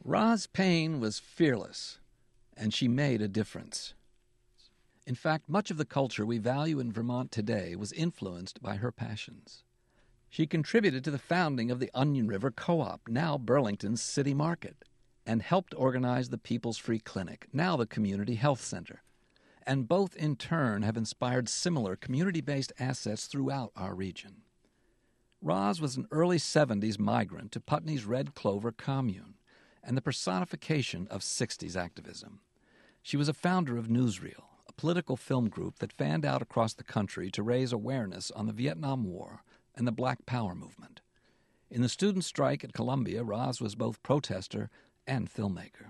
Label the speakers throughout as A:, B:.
A: Roz Payne was fearless, and she made a difference. In fact, much of the culture we value in Vermont today was influenced by her passions. She contributed to the founding of the Onion River Co-op, now Burlington's city market, and helped organize the People's Free Clinic, now the Community Health Center. And both in turn have inspired similar community-based assets throughout our region. Roz was an early 70s migrant to Putney's Red Clover commune and the personification of 60s activism. She was a founder of Newsreel, a political film group that fanned out across the country to raise awareness on the Vietnam War and the Black Power movement. In the student strike at Columbia, Roz was both protester and filmmaker.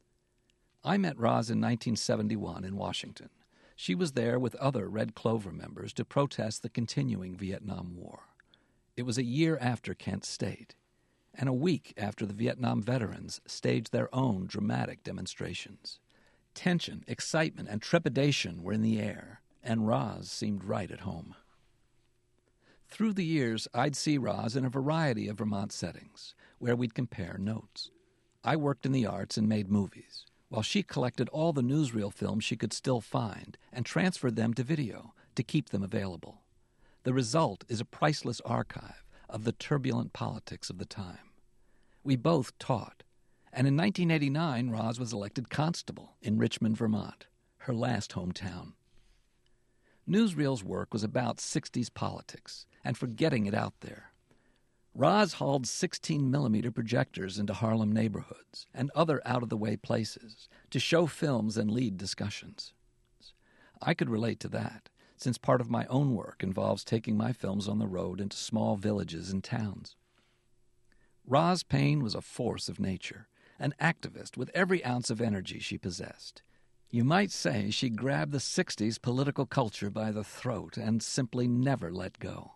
A: I met Roz in 1971 in Washington. She was there with other Red Clover members to protest the continuing Vietnam War. It was a year after Kent State, and a week after the Vietnam veterans staged their own dramatic demonstrations. Tension, excitement, and trepidation were in the air, and Roz seemed right at home. Through the years, I'd see Roz in a variety of Vermont settings, where we'd compare notes. I worked in the arts and made movies, while she collected all the newsreel films she could still find and transferred them to video to keep them available. The result is a priceless archive of the turbulent politics of the time. We both taught, and in 1989 Roz was elected constable in Richmond, Vermont, her last hometown. Newsreel's work was about 60s politics and for getting it out there. Roz hauled 16mm projectors into Harlem neighborhoods and other out-of-the-way places to show films and lead discussions. I could relate to that, since part of my own work involves taking my films on the road into small villages and towns. Roz Payne was a force of nature, an activist with every ounce of energy she possessed. You might say she grabbed the 60s political culture by the throat and simply never let go.